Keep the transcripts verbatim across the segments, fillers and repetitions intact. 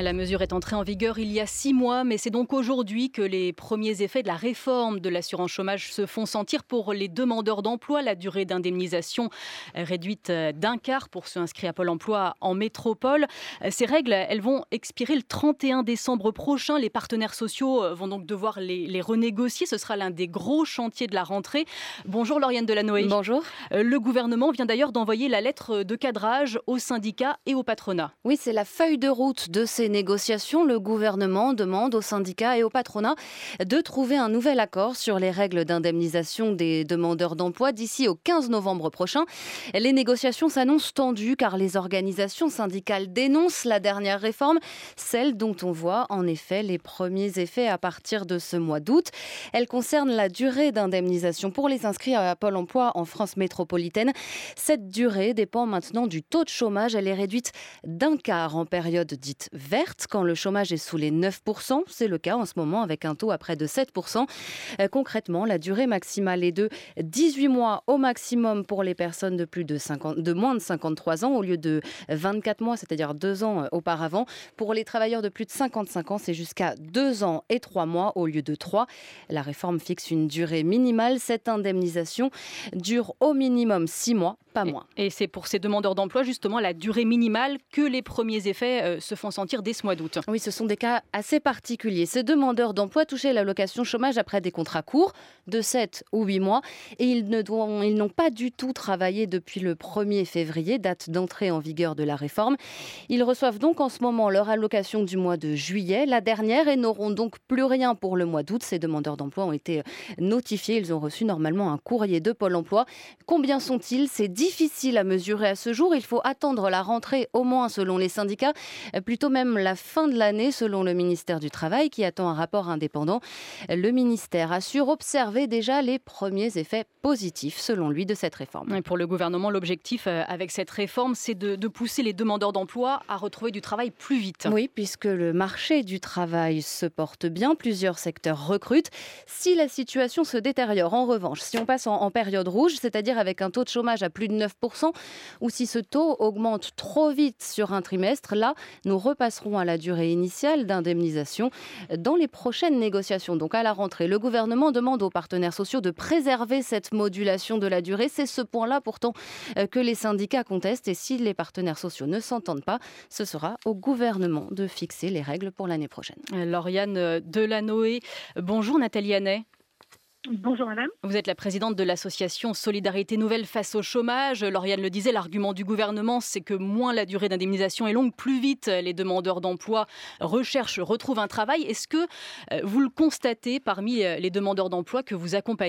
La mesure est entrée en vigueur il y a six mois, mais c'est donc aujourd'hui que les premiers effets de la réforme de l'assurance chômage se font sentir pour les demandeurs d'emploi. La durée d'indemnisation est réduite d'un quart pour ceux inscrits à Pôle emploi en métropole. Ces règles, elles vont expirer le trente et un décembre prochain. Les partenaires sociaux vont donc devoir les, les renégocier. Ce sera l'un des gros chantiers de la rentrée. Bonjour Lauriane Delanoë. Bonjour. Le gouvernement vient d'ailleurs d'envoyer la lettre de cadrage aux syndicats et au patronat. Oui, c'est la feuille de route de ces négociations. Le gouvernement demande aux syndicats et au patronat de trouver un nouvel accord sur les règles d'indemnisation des demandeurs d'emploi d'ici au quinze novembre prochain. Les négociations s'annoncent tendues car les organisations syndicales dénoncent la dernière réforme, celle dont on voit en effet les premiers effets à partir de ce mois d'août. Elle concerne la durée d'indemnisation pour les inscrits à Pôle emploi en France métropolitaine. Cette durée dépend maintenant du taux de chômage. Elle est réduite d'un quart en période dite verte, quand le chômage est sous les neuf pour cent. C'est le cas en ce moment avec un taux à près de sept pour cent. Euh, concrètement, la durée maximale est de dix-huit mois au maximum pour les personnes de, plus de, cinquante, de moins de cinquante-trois ans au lieu de vingt-quatre mois, c'est-à-dire deux ans auparavant. Pour les travailleurs de plus de cinquante-cinq ans, c'est jusqu'à deux ans et trois mois au lieu de trois. La réforme fixe une durée minimale. Cette indemnisation dure au minimum six mois, pas moins. Et, et c'est pour ces demandeurs d'emploi, justement, la durée minimale que les premiers effets euh, se font sentir dès ce mois d'août. Oui, ce sont des cas assez particuliers. Ces demandeurs d'emploi touchaient l'allocation chômage après des contrats courts de sept ou huit mois et ils, ne doivent, ils n'ont pas du tout travaillé depuis le premier février, date d'entrée en vigueur de la réforme. Ils reçoivent donc en ce moment leur allocation du mois de juillet, la dernière, et n'auront donc plus rien pour le mois d'août. Ces demandeurs d'emploi ont été notifiés. Ils ont reçu normalement un courrier de Pôle emploi. Combien sont-ils ? C'est difficile à mesurer à ce jour. Il faut attendre la rentrée, au moins selon les syndicats, plutôt même la fin de l'année selon le ministère du Travail qui attend un rapport indépendant. Le ministère assure observer déjà les premiers effets positifs selon lui de cette réforme. Et pour le gouvernement, l'objectif avec cette réforme, c'est de, de pousser les demandeurs d'emploi à retrouver du travail plus vite. Oui, puisque le marché du travail se porte bien, plusieurs secteurs recrutent. Si la situation se détériore, en revanche, si on passe en, en période rouge, c'est-à-dire avec un taux de chômage à plus de neuf pour cent, ou si ce taux augmente trop vite sur un trimestre, là, nous repasserons à la durée initiale d'indemnisation dans les prochaines négociations. Donc à la rentrée, le gouvernement demande aux partenaires sociaux de préserver cette modulation de la durée. C'est ce point-là pourtant que les syndicats contestent et si les partenaires sociaux ne s'entendent pas, ce sera au gouvernement de fixer les règles pour l'année prochaine. Lauriane Delanoë, bonjour Nathalie Hannet. Bonjour madame. Vous êtes la présidente de l'association Solidarité Nouvelle face au chômage. Lauriane le disait, l'argument du gouvernement, c'est que moins la durée d'indemnisation est longue, plus vite les demandeurs d'emploi recherchent, retrouvent un travail. Est-ce que vous le constatez parmi les demandeurs d'emploi que vous accompagnez ?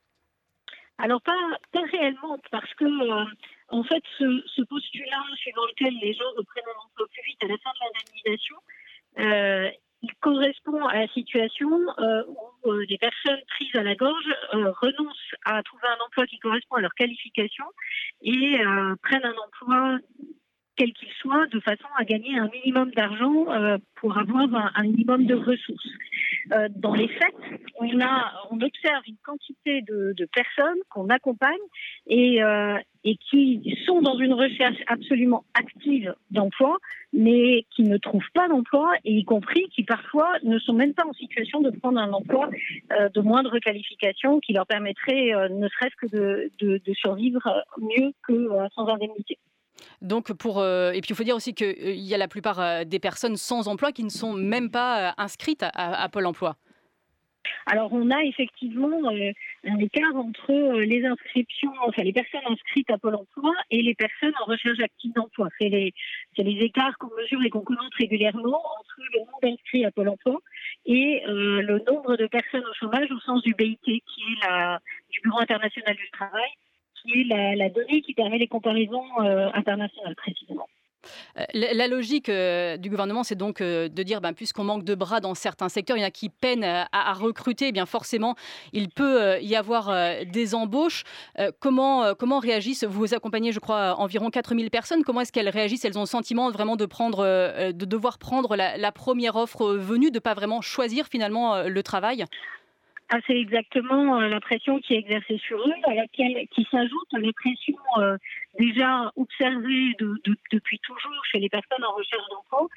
Alors pas, pas réellement, parce que euh, en fait ce, ce postulat suivant lequel les gens reprennent un emploi plus vite à la fin de l'indemnisation, euh, il correspond à la situation euh, où euh, des personnes prises à la gorge euh, renoncent à trouver un emploi qui correspond à leur qualification et euh, prennent un emploi quel qu'il soit, de façon à gagner un minimum d'argent euh, pour avoir un, un minimum de ressources. Euh, dans les faits, on, a, on observe une quantité de, de personnes qu'on accompagne et, euh, et qui sont dans une recherche absolument active d'emploi, mais qui ne trouvent pas d'emploi, et y compris qui parfois ne sont même pas en situation de prendre un emploi euh, de moindre qualification qui leur permettrait euh, ne serait-ce que de, de, de survivre mieux que euh, sans indemnité. Donc pour, euh, et puis il faut dire aussi qu'il euh, y a la plupart euh, des personnes sans emploi qui ne sont même pas euh, inscrites à, à, à Pôle emploi. Alors on a effectivement euh, un écart entre euh, les inscriptions, enfin les personnes inscrites à Pôle emploi et les personnes en recherche active d'emploi. C'est les, c'est les écarts qu'on mesure et qu'on commente régulièrement entre le nombre d'inscrits à Pôle emploi et euh, le nombre de personnes au chômage au sens du B I T, qui est la, du Bureau international du travail, qui est la, la donnée qui permet les comparaisons euh, internationales précisément. La, la logique euh, du gouvernement, c'est donc euh, de dire, ben, puisqu'on manque de bras dans certains secteurs, il y en a qui peinent à, à recruter, eh bien forcément, il peut euh, y avoir euh, des embauches. Euh, comment, euh, comment réagissent, vous accompagnez, je crois, environ quatre mille personnes, comment est-ce qu'elles réagissent ? Elles ont le sentiment vraiment de, prendre, euh, de devoir prendre la, la première offre venue, de ne pas vraiment choisir finalement euh, le travail ? Ah, c'est exactement euh, la pression qui est exercée sur eux, à laquelle qui s'ajoute les pressions euh, déjà observées de, de, depuis toujours chez les personnes en recherche d'emploi,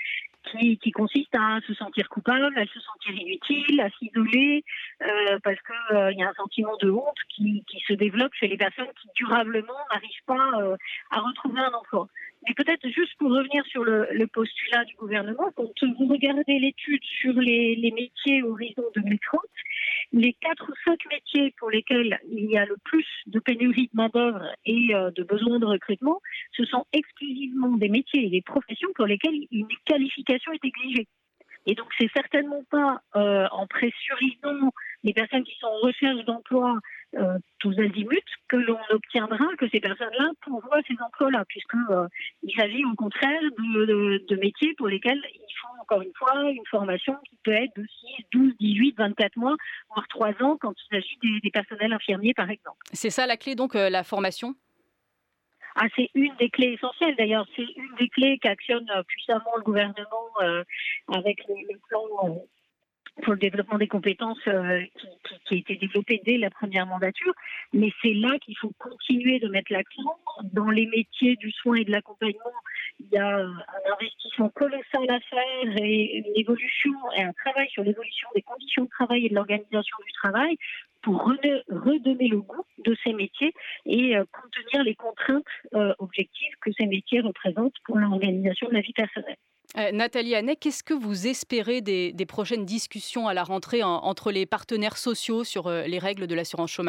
qui, qui consiste à se sentir coupable, à se sentir inutile, à s'isoler, euh, parce qu'il euh, y a un sentiment de honte qui, qui se développe chez les personnes qui durablement n'arrivent pas euh, à retrouver un emploi. Mais peut-être juste pour revenir sur le, le postulat du gouvernement, quand vous regardez l'étude sur les, les métiers horizon deux mille trente, les quatre ou cinq métiers pour lesquels il y a le plus de pénurie de main-d'œuvre et euh, de besoin de recrutement, ce sont exclusivement des métiers et des professions pour lesquelles une qualification est exigée. Et donc, c'est certainement pas euh, en pressurisant les personnes qui sont en recherche d'emploi euh, tous azimuts que l'on obtiendra que ces personnes-là pourvoient ces emplois-là, puisqu'il euh, s'agit au contraire de, de, de métiers pour lesquels il faut encore une fois une formation qui peut être de six, douze, dix-huit, vingt-quatre mois, voire trois ans quand il s'agit des, des personnels infirmiers, par exemple. C'est ça la clé, donc, euh, la formation ? Ah, c'est une des clés essentielles d'ailleurs, c'est une des clés qu'actionne puissamment le gouvernement euh, avec le, le plan euh, pour le développement des compétences euh, qui, qui, qui a été développé dès la première mandature. Mais c'est là qu'il faut continuer de mettre l'accent. Dans les métiers du soin et de l'accompagnement, il y a un investissement colossal à faire et une évolution et un travail sur l'évolution des conditions de travail et de l'organisation du travail pour redonner le goût de ces métiers et euh, contenir les contraintes euh, objectives que ces métiers représentent pour l'organisation de la vie personnelle. Euh, Nathalie Hannet, qu'est-ce que vous espérez des, des prochaines discussions à la rentrée en, entre les partenaires sociaux sur euh, les règles de l'assurance chômage ?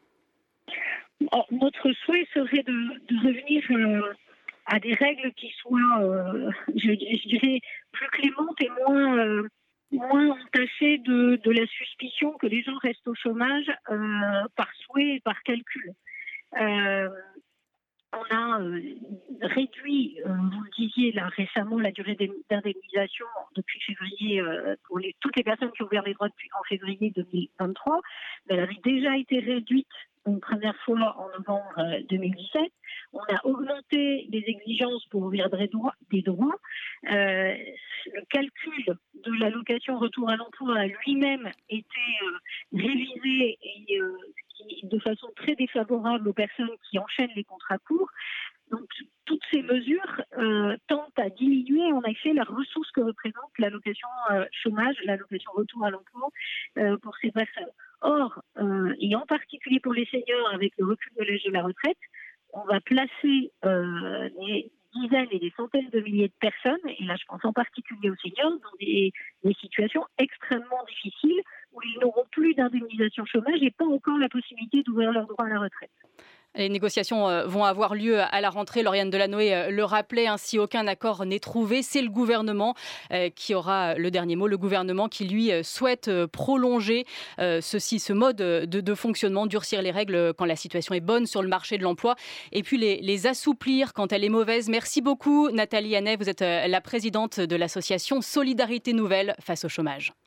Oh, notre souhait serait de, de revenir euh, à des règles qui soient, euh, je, je dirais, plus clémentes et moins... Euh, moins entaché de, de la suspicion que les gens restent au chômage euh, par souhait et par calcul. Euh, on a euh, réduit, euh, vous le disiez là récemment, la durée d'indemnisation depuis février euh, pour les, toutes les personnes qui ont ouvert les droits depuis en février deux mille vingt-trois. Elle avait déjà été réduite une première fois en novembre deux mille dix-sept. On a augmenté les exigences pour ouvrir des droits. Des droits. Euh, le calcul de l'allocation retour à l'emploi a lui-même été euh, révisé et, euh, de façon très défavorable aux personnes qui enchaînent les contrats courts. Donc, toutes ces mesures euh, tentent à diminuer en effet la ressource que représente l'allocation euh, chômage, l'allocation retour à l'emploi euh, pour ces personnes. Or, euh, et en particulier pour les seniors avec le recul de l'âge de la retraite, on va placer euh, des dizaines et des centaines de milliers de personnes, et là je pense en particulier aux seniors, dans des, des situations extrêmement difficiles où ils n'auront plus d'indemnisation chômage et pas encore la possibilité d'ouvrir leur droit à la retraite. Les négociations vont avoir lieu à la rentrée. Lauriane Delanoë le rappelait, hein, si aucun accord n'est trouvé, c'est le gouvernement qui aura le dernier mot. Le gouvernement qui, lui, souhaite prolonger ceci, ce mode de, de fonctionnement, durcir les règles quand la situation est bonne sur le marché de l'emploi et puis les, les assouplir quand elle est mauvaise. Merci beaucoup Nathalie Hannet, vous êtes la présidente de l'association Solidarité Nouvelle face au chômage.